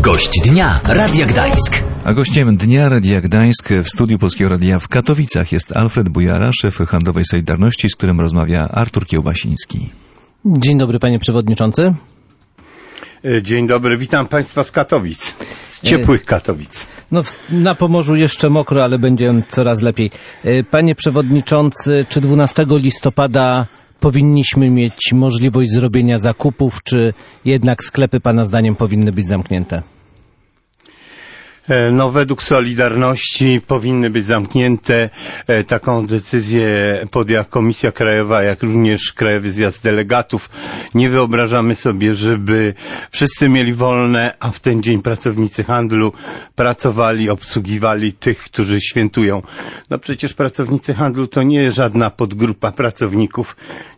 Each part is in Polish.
Gość dnia Radia Gdańsk. A gościem dnia Radia Gdańsk w studiu Polskiego Radia w Katowicach jest Alfred Bujara, szef handlowej Solidarności, z którym rozmawia Artur Kiełbasiński. Dzień dobry, panie przewodniczący. Dzień dobry, witam państwa z Katowic, z ciepłych Katowic. No, na Pomorzu jeszcze mokro, ale będzie coraz lepiej. Panie przewodniczący, czy 12 listopada powinniśmy mieć możliwość zrobienia zakupów, czy jednak sklepy pana zdaniem powinny być zamknięte? No, według Solidarności powinny być zamknięte. Taką decyzję podjęła Komisja Krajowa, jak również Krajowy Zjazd Delegatów. Nie wyobrażamy sobie, żeby wszyscy mieli wolne, a w ten dzień pracownicy handlu pracowali, obsługiwali tych, którzy świętują. No przecież pracownicy handlu to nie żadna podgrupa pracowników.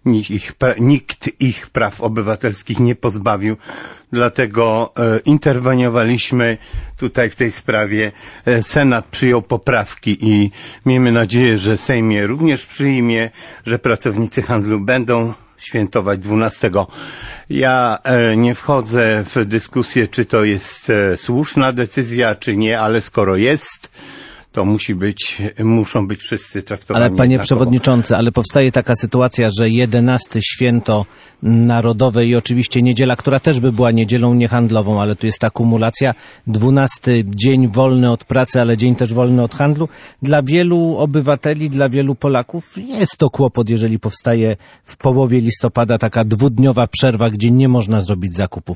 Nikt ich praw obywatelskich nie pozbawił. Dlatego interweniowaliśmy tutaj w tej sprawie. Senat przyjął poprawki i miejmy nadzieję, że Sejm je również przyjmie, że pracownicy handlu będą świętować 12. Ja nie wchodzę w dyskusję, czy to jest słuszna decyzja, czy nie, ale skoro jest, to muszą być wszyscy traktowani. Ale panie przewodniczący, ale powstaje taka sytuacja, że 11 święto narodowe i oczywiście niedziela, która też by była niedzielą niehandlową, ale tu jest ta kumulacja, 12 dzień wolny od pracy, ale dzień też wolny od handlu. Dla wielu obywateli, dla wielu Polaków jest to kłopot, jeżeli powstaje w połowie listopada taka dwudniowa przerwa, gdzie nie można zrobić zakupów.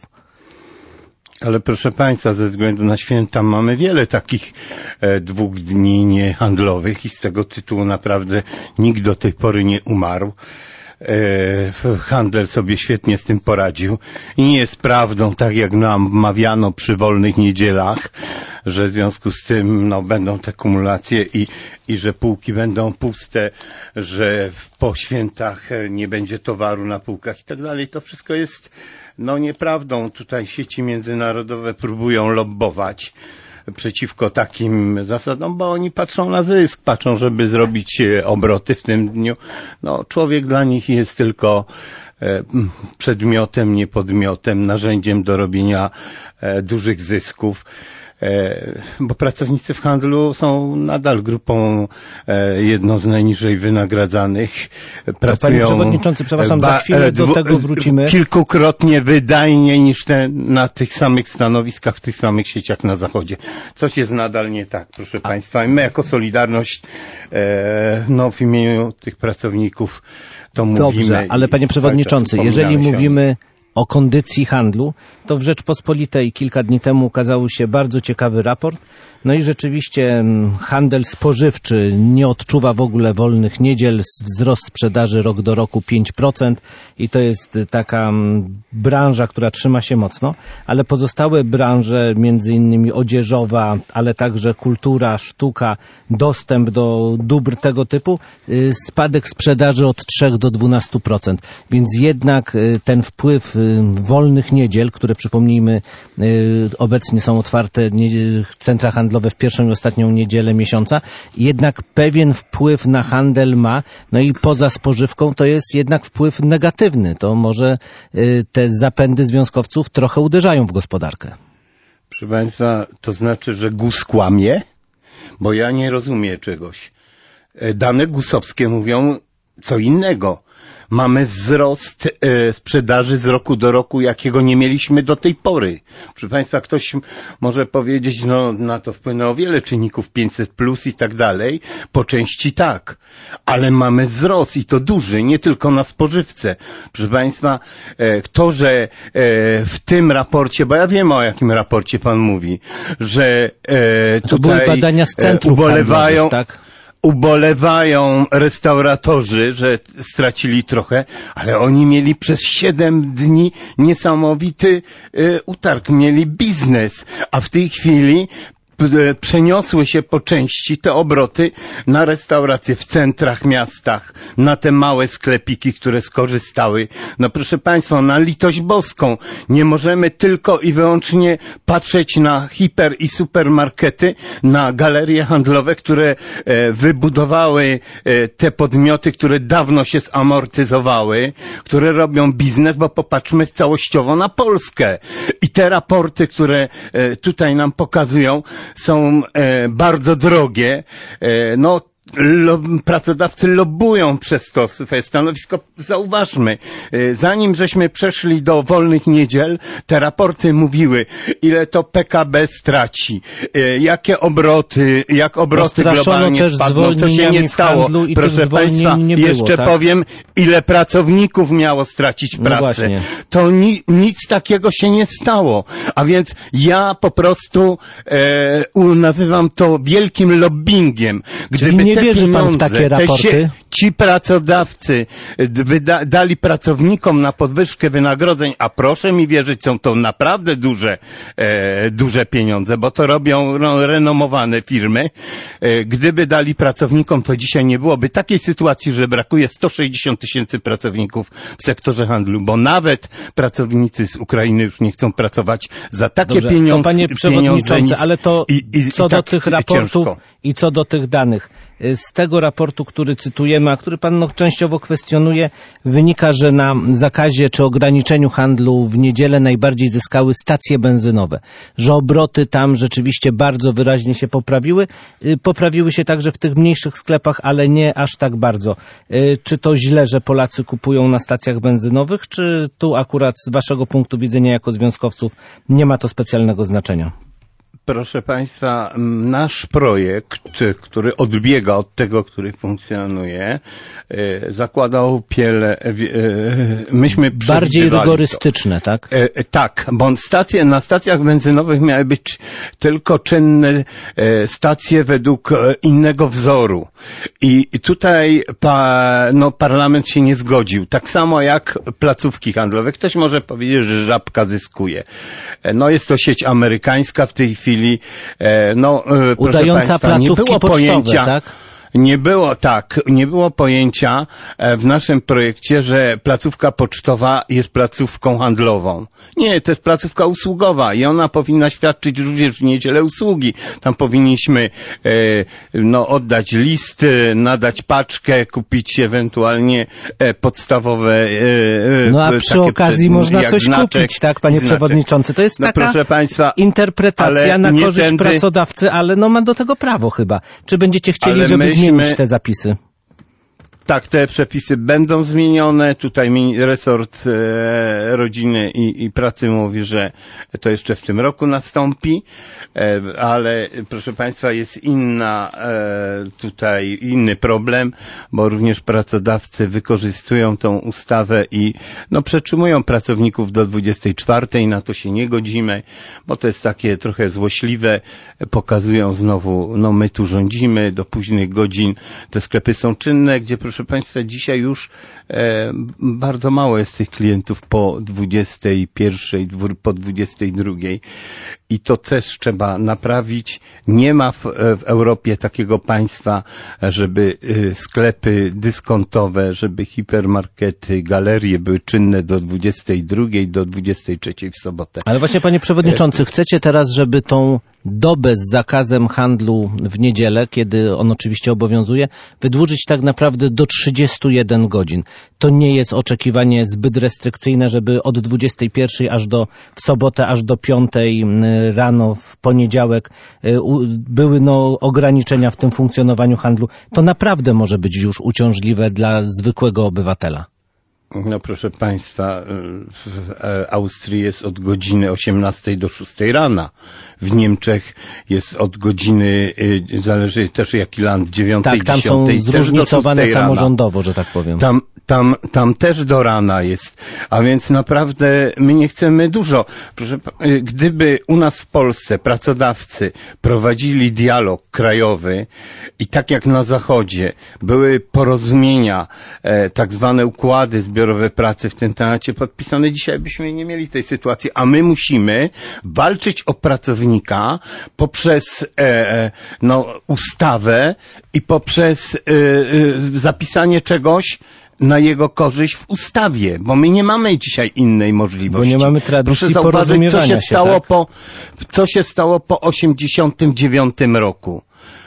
Ale proszę państwa, ze względu na święta mamy wiele takich 2 dni niehandlowych i z tego tytułu naprawdę nikt do tej pory nie umarł. Handel sobie świetnie z tym poradził i nie jest prawdą, tak jak nam mawiano przy wolnych niedzielach, że w związku z tym będą te kumulacje i że półki będą puste, że po świętach nie będzie towaru na półkach i tak dalej. To wszystko jest nieprawdą. Tutaj sieci międzynarodowe próbują lobbować przeciwko takim zasadom, bo oni patrzą na zysk, patrzą, żeby zrobić obroty w tym dniu. Człowiek dla nich jest tylko przedmiotem, nie podmiotem, narzędziem do robienia dużych zysków. Bo pracownicy w handlu są nadal grupą jedną z najniżej wynagradzanych. Pracują, panie przewodniczący, przepraszam, za chwilę do tego wrócimy. Kilkukrotnie wydajniej niż na tych samych stanowiskach, w tych samych sieciach na zachodzie. Coś jest nadal nie tak, proszę państwa. I my jako Solidarność w imieniu tych pracowników to mówimy. Dobrze, ale panie przewodniczący, jeżeli mówimy o kondycji handlu, to w Rzeczpospolitej kilka dni temu ukazał się bardzo ciekawy raport. No i rzeczywiście handel spożywczy nie odczuwa w ogóle wolnych niedziel, wzrost sprzedaży rok do roku 5% i to jest taka branża, która trzyma się mocno, ale pozostałe branże, między innymi odzieżowa, ale także kultura, sztuka, dostęp do dóbr tego typu, spadek sprzedaży od 3 do 12%. Więc jednak ten wpływ wolnych niedziel, które przypomnijmy obecnie są otwarte centra handlowe w pierwszą i ostatnią niedzielę miesiąca, jednak pewien wpływ na handel ma, i poza spożywką to jest jednak wpływ negatywny. To może te zapędy związkowców trochę uderzają w gospodarkę. Proszę państwa, to znaczy, że GUS kłamie? Bo ja nie rozumiem czegoś. Dane GUS-owskie mówią co innego. Mamy wzrost sprzedaży z roku do roku, jakiego nie mieliśmy do tej pory. Proszę państwa, ktoś może powiedzieć, na to wpłynęło wiele czynników, 500+ i tak dalej. Po części tak. Ale mamy wzrost i to duży, nie tylko na spożywce. Proszę państwa, że w tym raporcie, bo ja wiem, o jakim raporcie pan mówi, że to były badania z centrów handlowych, tak? Ubolewają restauratorzy, że stracili trochę, ale oni mieli przez 7 dni niesamowity utarg, mieli biznes, a w tej chwili przeniosły się po części te obroty na restauracje w centrach miastach, na te małe sklepiki, które skorzystały. No proszę Państwa, na litość boską, nie możemy tylko i wyłącznie patrzeć na hiper i supermarkety, na galerie handlowe, które wybudowały te podmioty, które dawno się zamortyzowały, które robią biznes, bo popatrzmy całościowo na Polskę. I te raporty, które tutaj nam pokazują, są bardzo drogie. No, pracodawcy lobbują przez to swoje stanowisko. Zauważmy, zanim żeśmy przeszli do wolnych niedziel, te raporty mówiły, ile to PKB straci, jakie obroty, jak obroty globalnie spadną, co się nie stało. Proszę Państwa, jeszcze powiem, ile pracowników miało stracić pracę. No to nic takiego się nie stało. A więc ja po prostu nazywam to wielkim lobbingiem. Gdyby nie wierzy pan w takie raporty? Ci pracodawcy dali pracownikom na podwyżkę wynagrodzeń, a proszę mi wierzyć, są to naprawdę duże pieniądze, bo to robią renomowane firmy. Gdyby dali pracownikom, to dzisiaj nie byłoby takiej sytuacji, że brakuje 160 000 pracowników w sektorze handlu, bo nawet pracownicy z Ukrainy już nie chcą pracować za takie pieniądze. To panie przewodniczący, ale to co do tych raportów i co do tych danych. Z tego raportu, który cytujemy, a który pan częściowo kwestionuje, wynika, że na zakazie czy ograniczeniu handlu w niedzielę najbardziej zyskały stacje benzynowe. Że obroty tam rzeczywiście bardzo wyraźnie się poprawiły. Poprawiły się także w tych mniejszych sklepach, ale nie aż tak bardzo. Czy to źle, że Polacy kupują na stacjach benzynowych, czy tu akurat z waszego punktu widzenia jako związkowców nie ma to specjalnego znaczenia? Proszę Państwa, nasz projekt, który odbiega od tego, który funkcjonuje, zakładał myśmy bardziej rygorystyczne, tak? Tak, bo na stacjach benzynowych miały być tylko czynne stacje według innego wzoru. I tutaj parlament się nie zgodził. Tak samo jak placówki handlowe. Ktoś może powiedzieć, że Żabka zyskuje. No jest to sieć amerykańska w tej chwili. Udająca placówki pocztowe, tak? Nie było pojęcia w naszym projekcie, że placówka pocztowa jest placówką handlową. Nie, to jest placówka usługowa i ona powinna świadczyć również w niedzielę usługi. Tam powinniśmy oddać list, nadać paczkę, kupić ewentualnie podstawowe a przy okazji można coś kupić, tak, panie przewodniczący? To jest taka proszę Państwa, interpretacja na korzyść pracodawcy, ale ma do tego prawo chyba. Czy będziecie chcieli, żeby zmienić te zapisy? Tak, te przepisy będą zmienione. Tutaj resort rodziny i pracy mówi, że to jeszcze w tym roku nastąpi, ale proszę Państwa, jest inny problem, bo również pracodawcy wykorzystują tą ustawę i przetrzymują pracowników do 24, na to się nie godzimy, bo to jest takie trochę złośliwe, pokazują znowu, my tu rządzimy do późnych godzin, te sklepy są czynne, gdzie proszę Państwa, dzisiaj już bardzo mało jest tych klientów po 21, po 22 i to też trzeba naprawić. Nie ma w Europie takiego państwa, żeby sklepy dyskontowe, żeby hipermarkety, galerie były czynne do 22, do 23 w sobotę. Ale właśnie, panie przewodniczący, chcecie teraz, żeby tą dobę z zakazem handlu w niedzielę, kiedy on oczywiście obowiązuje, wydłużyć tak naprawdę do 31 godzin. To nie jest oczekiwanie zbyt restrykcyjne, żeby od 21 w sobotę aż do 5 rano w poniedziałek były ograniczenia w tym funkcjonowaniu handlu. To naprawdę może być już uciążliwe dla zwykłego obywatela. Proszę Państwa, w Austrii jest od godziny 18 do 6 rana. W Niemczech jest od godziny, zależy też jaki land, 9, tak, tam 10, są zróżnicowane samorządowo, że tak powiem. tam też do rana jest, a więc naprawdę my nie chcemy dużo. Proszę, gdyby u nas w Polsce pracodawcy prowadzili dialog krajowy i tak jak na Zachodzie były porozumienia, tak zwane układy zbiorowe pracy w tym temacie podpisane, dzisiaj byśmy nie mieli tej sytuacji, a my musimy walczyć o pracownika poprzez ustawę i poprzez zapisanie czegoś na jego korzyść w ustawie, bo my nie mamy dzisiaj innej możliwości. Bo nie mamy tradycji Proszę zauważyć, porozumiewania co się stało po 89 roku.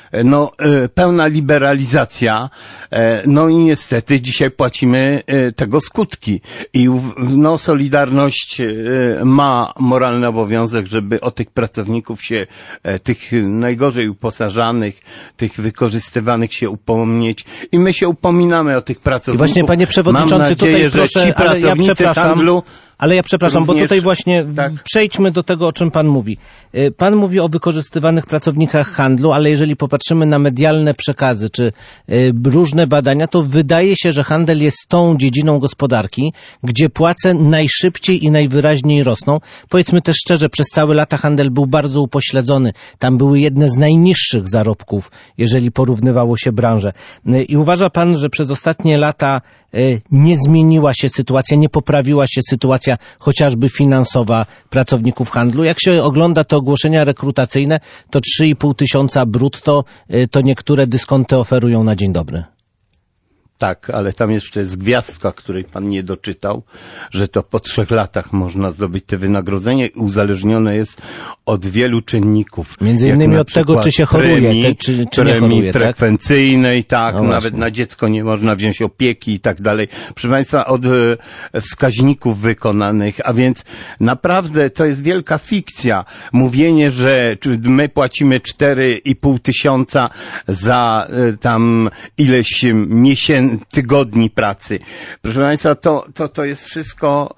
Pełna liberalizacja, i niestety dzisiaj płacimy tego skutki. I Solidarność ma moralny obowiązek, żeby o tych pracowników się, tych najgorzej uposażanych, tych wykorzystywanych się upomnieć. I my się upominamy o tych pracowników. I właśnie, panie przewodniczący, mam nadzieję, tutaj proszę, że ci pracownicy handlu ale ja przepraszam, również, bo tutaj właśnie tak. Przejdźmy do tego, o czym pan mówi. Pan mówi o wykorzystywanych pracownikach handlu, ale jeżeli popatrzymy na medialne przekazy czy różne badania, to wydaje się, że handel jest tą dziedziną gospodarki, gdzie płace najszybciej i najwyraźniej rosną. Powiedzmy też szczerze, przez całe lata handel był bardzo upośledzony. Tam były jedne z najniższych zarobków, jeżeli porównywało się branże. I uważa pan, że przez ostatnie lata nie zmieniła się sytuacja, nie poprawiła się sytuacja chociażby finansowa pracowników handlu? Jak się ogląda te ogłoszenia rekrutacyjne, to 3,5 tysiąca brutto, to niektóre dyskonty oferują na dzień dobry. Tak, ale tam jeszcze jest gwiazdka, której pan nie doczytał, że to po 3 latach można zdobyć te wynagrodzenie i uzależnione jest od wielu czynników. Między innymi od tego, czy się choruje, czy nie choruje, tak? frekwencyjnej, tak, No nawet właśnie. na dziecko nie można wziąć opieki i tak dalej. Proszę państwa, od wskaźników wykonanych, a więc naprawdę to jest wielka fikcja. Mówienie, że my płacimy 4,5 tysiąca za tam ileś tygodni pracy. Proszę państwa, to jest wszystko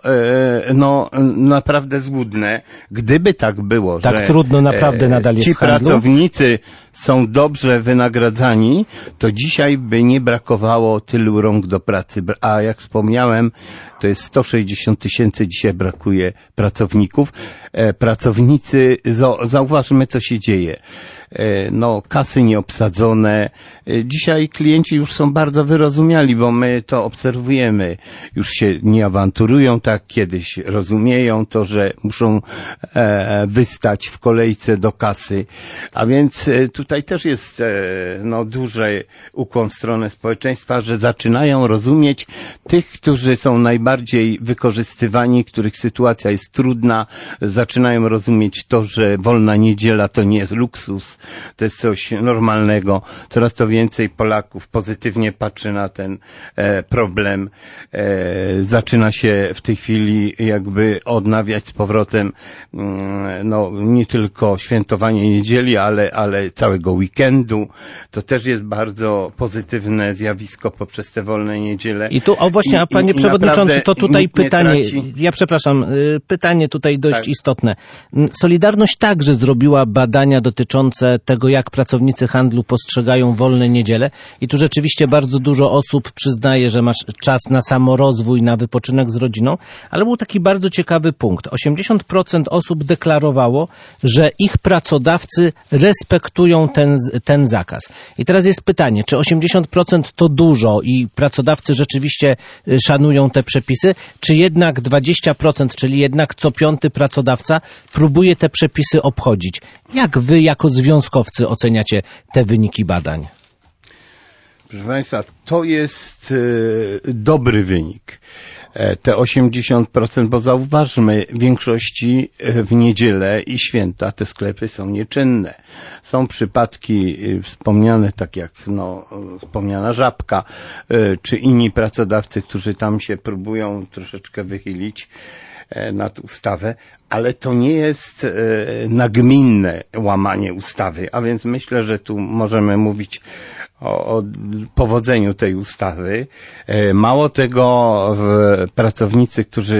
naprawdę złudne. Gdyby tak było, Tak że trudno naprawdę nadal jest ci w handlu? pracownicy są dobrze wynagradzani, to dzisiaj by nie brakowało tylu rąk do pracy. A jak wspomniałem, to jest 160 tysięcy dzisiaj brakuje pracowników. Pracownicy, zauważmy, co się dzieje. Kasy nieobsadzone. Dzisiaj klienci już są bardzo wyrozumiali, bo my to obserwujemy. Już się nie awanturują tak kiedyś. Rozumieją to, że muszą wystać w kolejce do kasy. A więc tutaj też jest duży ukłon w stronę społeczeństwa, że zaczynają rozumieć tych, którzy są najbardziej wykorzystywani, których sytuacja jest trudna. Zaczynają rozumieć to, że wolna niedziela to nie jest luksus, to jest coś normalnego. Coraz to więcej Polaków pozytywnie patrzy na ten problem. Zaczyna się w tej chwili jakby odnawiać z powrotem nie tylko świętowanie niedzieli, ale całego weekendu. To też jest bardzo pozytywne zjawisko poprzez te wolne niedziele. I tu, właśnie, a panie przewodniczący, to tutaj pytanie, ja przepraszam, pytanie tutaj dość istotne. Solidarność także zrobiła badania dotyczące tego, jak pracownicy handlu postrzegają wolne niedziele i tu rzeczywiście bardzo dużo osób przyznaje, że masz czas na samorozwój, na wypoczynek z rodziną, ale był taki bardzo ciekawy punkt. 80% osób deklarowało, że ich pracodawcy respektują ten zakaz. I teraz jest pytanie, czy 80% to dużo i pracodawcy rzeczywiście szanują te przepisy, czy jednak 20%, czyli jednak co 5. pracodawca próbuje te przepisy obchodzić? Jak wy jako związkowcy oceniacie te wyniki badań? Proszę państwa, to jest dobry wynik. Te 80%, bo zauważmy, w większości w niedzielę i święta te sklepy są nieczynne. Są przypadki wspomniane, tak jak wspomniana Żabka, czy inni pracodawcy, którzy tam się próbują troszeczkę wychylić nad ustawę, ale to nie jest nagminne łamanie ustawy, a więc myślę, że tu możemy mówić o powodzeniu tej ustawy. Mało tego, pracownicy, którzy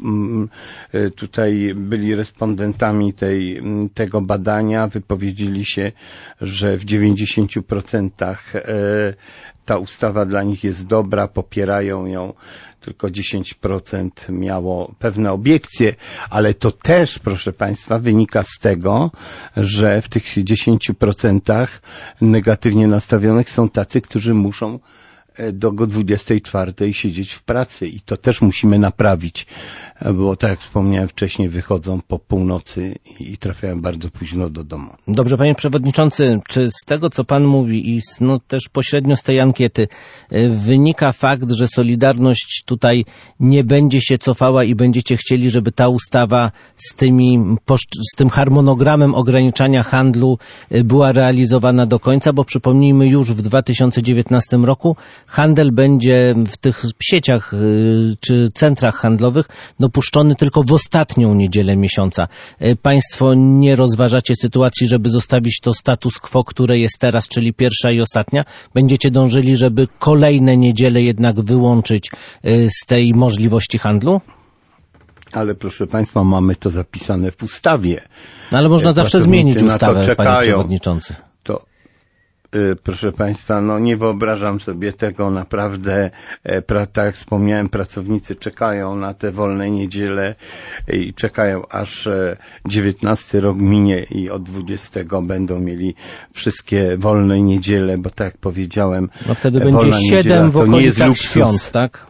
tutaj byli respondentami tego badania, wypowiedzieli się, że w 90% ta ustawa dla nich jest dobra, popierają ją. Tylko 10% miało pewne obiekcje, ale to też, proszę Państwa, wynika z tego, że w tych 10% negatywnie nastawionych są tacy, którzy muszą do 24 siedzieć w pracy i to też musimy naprawić, bo tak jak wspomniałem wcześniej, wychodzą po północy i trafiają bardzo późno do domu. Dobrze, panie przewodniczący, czy z tego, co pan mówi i też pośrednio z tej ankiety wynika fakt, że Solidarność tutaj nie będzie się cofała i będziecie chcieli, żeby ta ustawa z tym harmonogramem ograniczania handlu była realizowana do końca, bo przypomnijmy, już w 2019 roku handel będzie w tych sieciach czy centrach handlowych dopuszczony tylko w ostatnią niedzielę miesiąca. Państwo nie rozważacie sytuacji, żeby zostawić to status quo, które jest teraz, czyli pierwsza i ostatnia? Będziecie dążyli, żeby kolejne niedziele jednak wyłączyć z tej możliwości handlu? Ale proszę Państwa, mamy to zapisane w ustawie. No, ale można zawsze zmienić ustawę, panie przewodniczący. Proszę Państwa, no nie wyobrażam sobie tego naprawdę, tak jak wspomniałem, pracownicy czekają na te wolne niedziele i czekają aż 19 rok minie i od 20 będą mieli wszystkie wolne niedziele, bo tak jak powiedziałem, no wtedy będzie 7 w okolicach świąt, tak?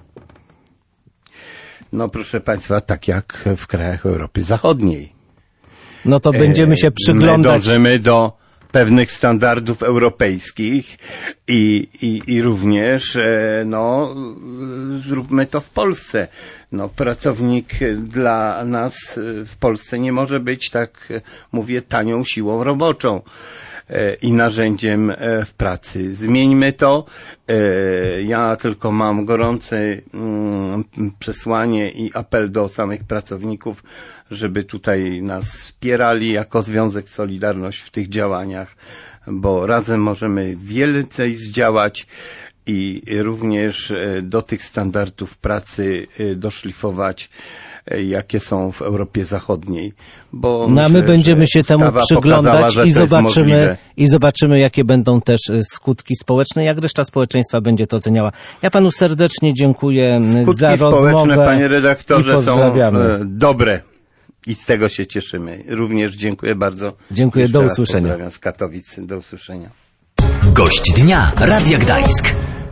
No proszę Państwa, tak jak w krajach Europy Zachodniej. No to będziemy się przyglądać. My dążymy do pewnych standardów europejskich i również, no, zróbmy to w Polsce. No, pracownik dla nas w Polsce nie może być, tak mówię, tanią siłą roboczą i narzędziem w pracy. Zmieńmy to. Ja tylko mam gorące przesłanie i apel do samych pracowników, żeby tutaj nas wspierali jako Związek Solidarność w tych działaniach, bo razem możemy więcej zdziałać i również do tych standardów pracy doszlifować, jakie są w Europie Zachodniej. Bo no, a my będziemy się temu przyglądać i zobaczymy, jakie będą też skutki społeczne, jak reszta społeczeństwa będzie to oceniała. Ja panu serdecznie dziękuję za rozmowę. Skutki społeczne, panie redaktorze, są dobre i z tego się cieszymy. Również dziękuję bardzo. Dziękuję, do usłyszenia. Pozdrawiam z Katowic, do usłyszenia. Gość dnia Radia Gdańsk.